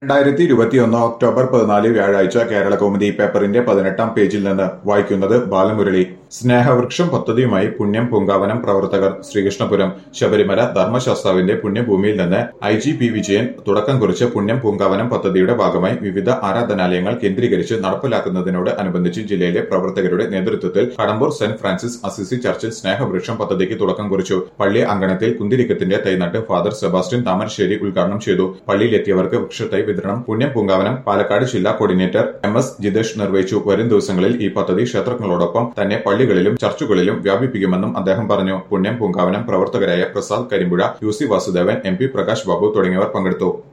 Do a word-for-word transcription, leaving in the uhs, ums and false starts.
രണ്ടായിരത്തി ഇരുപത്തിയൊന്ന് ഒക്ടോബർ പതിനാല് വ്യാഴാഴ്ച കേരളകൗമുദി പേപ്പറിന്റെ പതിനെട്ടാം പേജിൽ നിന്ന് വായിക്കുന്നത് ബാലമുരളി. സ്നേഹവൃക്ഷം പദ്ധതിയുമായി പുണ്യം പൂങ്കാവനം പ്രവർത്തകർ ശ്രീകൃഷ്ണപുരം. ശബരിമല ധർമ്മശാസ്താവിന്റെ പുണ്യഭൂമിയിൽ നിന്ന് ഐ ജി പി വിജയൻ തുടക്കം കുറിച്ച് പുണ്യം പൂങ്കാവനം പദ്ധതിയുടെ ഭാഗമായി വിവിധ ആരാധനാലയങ്ങൾ കേന്ദ്രീകരിച്ച് നടപ്പിലാക്കുന്നതിനോട് അനുബന്ധിച്ച് ജില്ലയിലെ പ്രവർത്തകരുടെ നേതൃത്വത്തിൽ കടമ്പൂർ സെന്റ് ഫ്രാൻസിസ് അസിസി ചർച്ചിൽ സ്നേഹവൃക്ഷം പദ്ധതിക്ക് തുടക്കം കുറിച്ചു. പള്ളി അങ്കണത്തിൽ കുന്തിരിക്കത്തിന്റെ തൈനട്ട് ഫാദർ സെബാസ്റ്റ്യൻ താമരശ്ശേരി ഉദ്ഘാടനം ചെയ്തു. പള്ളിയിലെത്തിയവർക്ക് വൃക്ഷത്തൈ വിതരണം പുണ്യം പൂങ്കാവനം പാലക്കാട് ജില്ലാ കോർഡിനേറ്റർ എം എസ് ജിതേഷ് നിർവഹിച്ചു. വരും ദിവസങ്ങളിൽ ഈ പദ്ധതി ക്ഷേത്രങ്ങളോടൊപ്പം തന്നെ പള്ളികളിലും ചർച്ചുകളിലും വ്യാപിപ്പിക്കുമെന്നും അദ്ദേഹം പറഞ്ഞു. പുണ്യം പൂങ്കാവനം പ്രവർത്തകരായ Prasad Karimpuzha, U C Vasudevan, M P Prakash Babu തുടങ്ങിയവർ പങ്കെടുത്തു.